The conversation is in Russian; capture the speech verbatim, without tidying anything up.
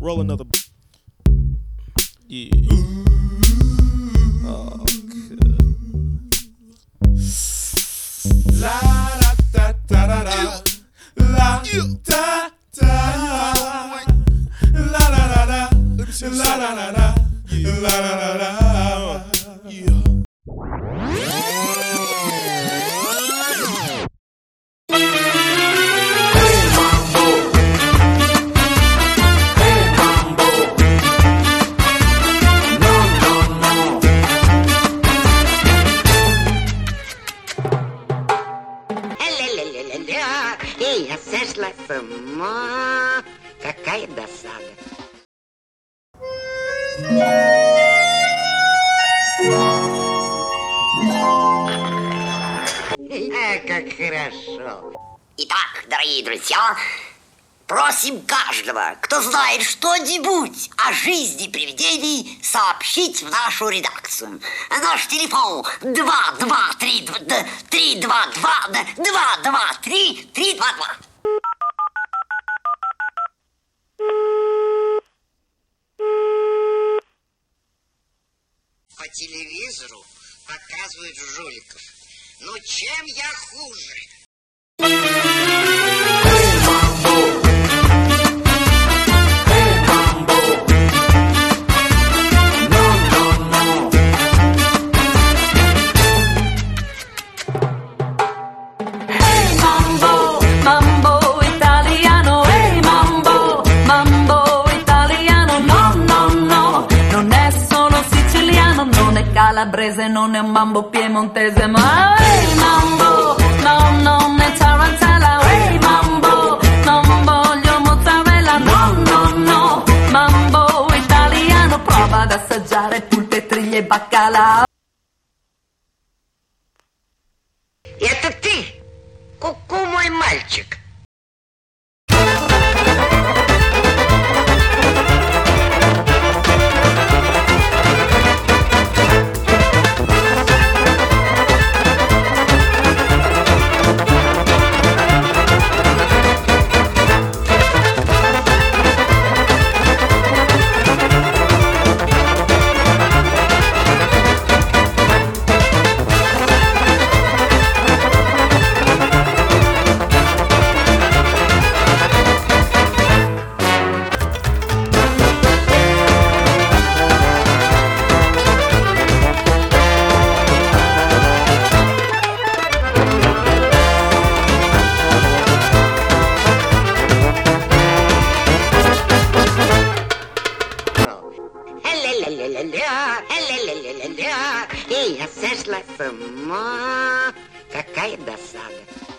Roll another. Yeah. Oh, good. La da da da da da. La da da. La da da da. La da da da. La da da da. Yeah. Эй, я сошла с ума. Какая досада. А, как хорошо. Итак, дорогие друзья, просим каждого, кто знает что-нибудь о жизни привидений, сообщить в нашу редакцию. Наш телефон два два три три два два два два три три два два. По телевизору показывают жуликов. Ну чем я хуже? Calabrese, non è un mambo piemontese, ma hey mambo, no, non è tarantella, hey mambo, non voglio mozzarella, no, no, no, mambo italiano, prova ad assaggiare polpetriglie e baccalà. Это ты, ку-ку, мой мальчик. Эй, я сошла с ума. Какая досада.